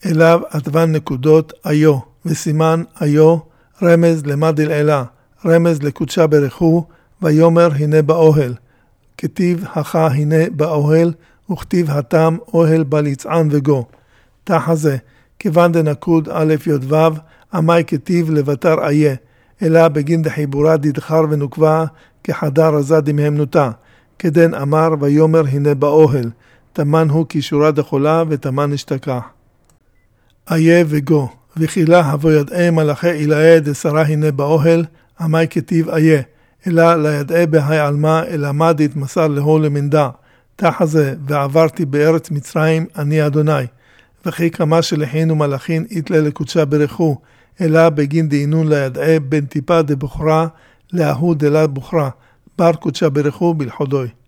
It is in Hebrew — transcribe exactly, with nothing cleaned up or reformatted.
אליו עטבן נקודות איו, וסימן איו, רמז למדיל אלה, רמז לקודשה ברכו, ויומר הנה באוהל. כתיב הכה הנה באוהל, וכתיב התם אוהל בליצען וגו. תחה זה, כיוון דנקוד א' י' ו', עמי כתיב לבטר איה, אלא בגין דחיבורה דדחר ונוקבה, כחדר רזה דמהמנותה. כדן אמר ויומר הנה באוהל, תמן הוא קישורה דחולה ותמן נשתכח. איה וגו, וכילה הבו ידעי מלאכי אילאה דשרה הנה באוהל, עמי כתיב איה, אלא לידעי בהי עלמה, אלא מדית מסר להו למנדה. תחה זה, ועברתי בארץ מצרים, אני אדוני. וכי כמה שלחינו מלאכין יתלה לקודשה ברכו, אלא בגין דהינון לידעי בין טיפה דבוחרה, להוא דלה בוחרה, בר קודשה ברכו בלחודוי.